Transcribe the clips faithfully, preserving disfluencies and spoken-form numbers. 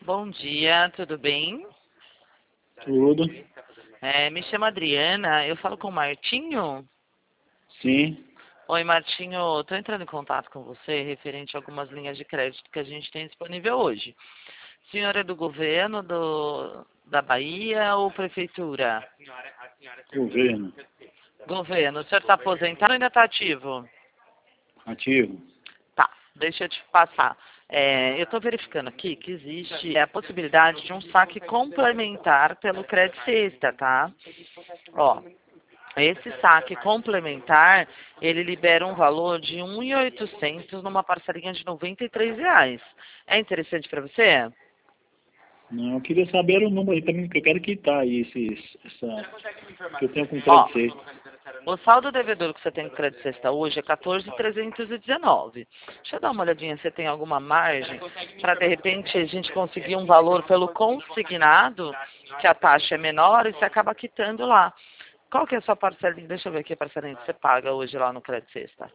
Bom dia, tudo bem? Tudo. É, me chamo Adriana, eu falo com o Martinho. Sim. Oi, Martinho, estou entrando em contato com você referente a algumas linhas de crédito que a gente tem disponível hoje. O senhor é do governo do, da Bahia ou prefeitura? Governo. Governo. O senhor está aposentado ou ainda está ativo? Ativo. Tá, deixa eu te passar. É, eu estou verificando aqui que existe a possibilidade de um saque complementar pelo Crédito Sexta, tá? Ó, esse saque complementar, ele libera um valor de um mil e oitocentos numa parcelinha de noventa e três reais. É interessante para você? Não, eu queria saber o número aí também, que eu quero quitar aí esses, essa, que eu tenho com Ó, crédito sexta. o saldo devedor que você tem com Crédito Sexta hoje é quatorze mil trezentos e dezenove. Deixa eu dar uma olhadinha se tem alguma margem para, de repente, a gente conseguir um valor pelo consignado, que a taxa é menor, e você acaba quitando lá. Qual que é a sua parcelinha? Deixa eu ver aqui a parcelinha que você paga hoje lá no Crédito Sexta.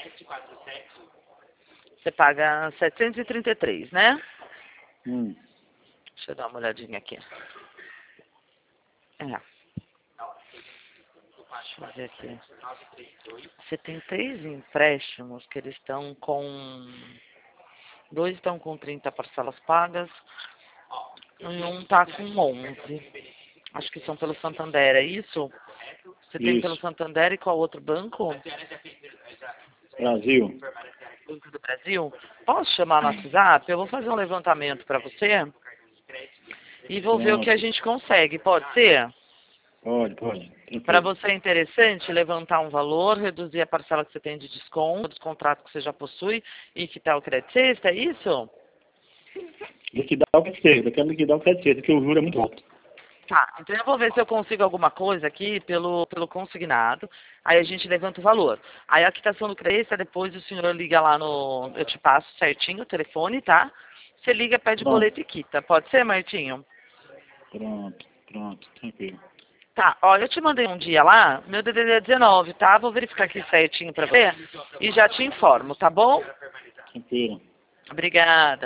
Você paga setecentos e trinta e três, né? Hum. Deixa eu dar uma olhadinha aqui. É. Deixa eu ver aqui. Você tem três empréstimos que eles estão com... Dois estão com trinta parcelas pagas e um está com onze. Acho que são pelo Santander, é isso? Você tem pelo Isso. Santander e qual outro banco? Brasil. Banco do Brasil? Posso chamar no WhatsApp? Eu vou fazer um levantamento para você e vou ver o que Pronto. a gente consegue. Pode ser? Pode, pode. Para Tranquilo. você é interessante levantar um valor, reduzir a parcela que você tem de desconto, dos contratos que você já possui e quitar o crédito sexta, é isso? Liquidar o crédito sexta. Eu quero liquidar o crédito sexta, porque o juro é muito alto. Tá, então eu vou ver se eu consigo alguma coisa aqui pelo, pelo consignado, aí a gente levanta o valor. Aí a quitação do crédito, depois o senhor liga lá no... Eu te passo certinho o telefone, tá? Você liga, pede Pronto. boleto e quita. Pode ser, Martinho? Pronto. Pronto. Tranquilo. Tá, ó, eu te mandei um dia lá, meu D D D é dezenove, tá? Vou verificar aqui certinho pra você e já te informo, tá bom? Tranquilo. Obrigada.